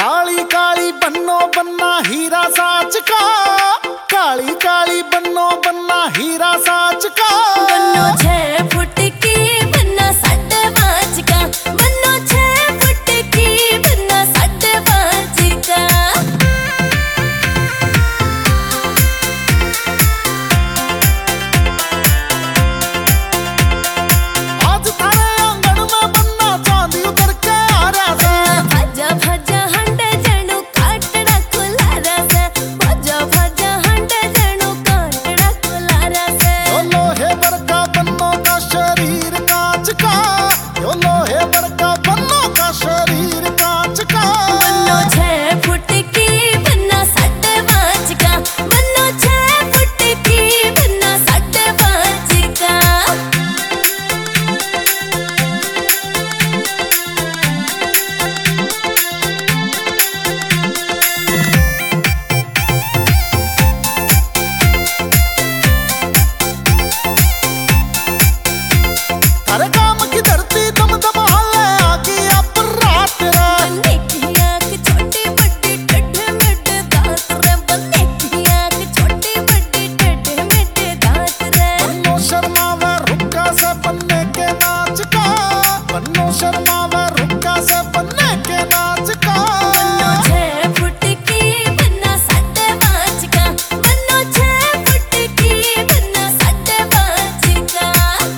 काली काली बन्नो बन्ना हीरा साच का, काली काली बन्नो बन्ना हीरा साच का। बन्नो 6 फुट की बन्ना 5.5 का, बन्नो 6 फुट की बन्ना 5.5 का। आज थारे आंगन में बन्ना चांदी उतर के आ रहा से। भजा भजा हंडे जणू काटड़ा खुलारा से, भजा भजा हंडे जणू काटड़ा खुलारा से। यो लोहे वर्गा बन्नो का शरीर कांच का, यो लोहे वर्गा बन्नो का शरीर कांच का। बन्नो 6 फुट की बन्ना 5.5 का, बन्नो 6 फुट की बन्ना 5.5 का। थारे काम की धरती दम दम हाले आगी अब रात रे। बन्ने की आँख छोटी बड़ी टेढ़े मेढ़े दांत रे, बन्ने की आँख छोटी बड़ी टेढ़े मेढ़े दांत रे। बन्नो शर्मा व रुक्का से बन्ने के नाच का, बन्नो शर्मा व रुक्का से बन्ने के नाच का। बन्नो 6 फुट की बन्ना 5.5 का, बन्नो 6 फुट की बन्ना 5.5 का।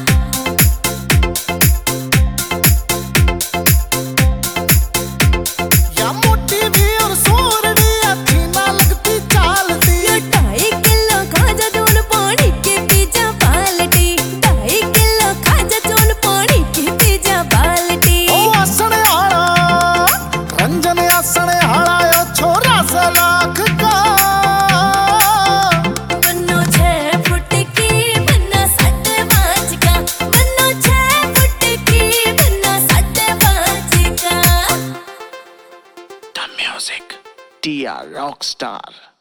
या मोटी भी और सोरड़ी अच्छी ना लगती चालती। यो 2.5 किलो खाजा चून पानी के पीजा बाल्टी, 2.5 किलो खाजा चून पानी के पीजा बाल्टी। ओ आसने आड़ा रंजन आसने आड़ा यो छोरा से लाख का। बन्नो 6 फुट की बन्ना 5.5 का, बन्नो 6 फुट की बन्ना 5.5 का। The music, TR Rockstar.